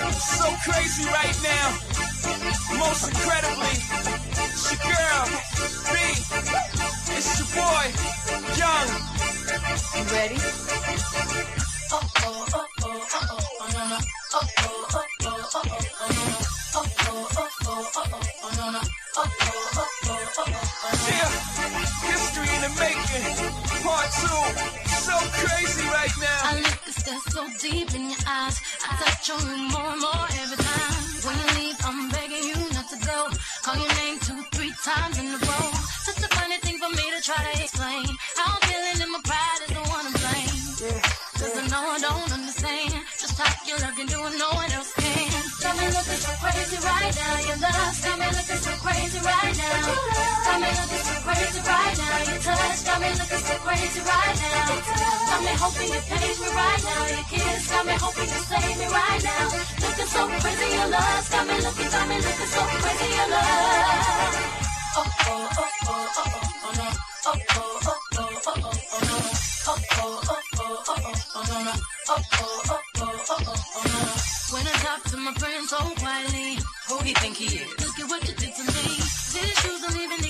So crazy right now. Most incredibly, it's your girl, B. It's your boy, Young. You ready? Yeah, history in the making. Part 2. So crazy right now. I look and stare so deep in your eyes. I touch on you more and more every time. When you leave, I'm begging you not to go. Call your name 2-3 times in a row. Such a funny thing for me to try to explain. How I'm feeling and my pride is the one to blame. Cause I know I don't understand just how you love can do and no one else can. Got me looking so crazy right now. Your love got me looking so crazy right now. Got me looking so crazy right now. Your touch got me looking so crazy right now. Got me hoping you page me right now. Your kiss got me hoping you save me right now. Looking so crazy, your love got me looking so crazy, your love. Oh oh oh oh oh oh no. Oh oh oh oh oh oh no. Oh oh oh oh oh oh no. Oh oh oh oh oh oh no. When I talk to my friends so quietly, who do you think he is? Look at what you did to me. Did his shoes don't even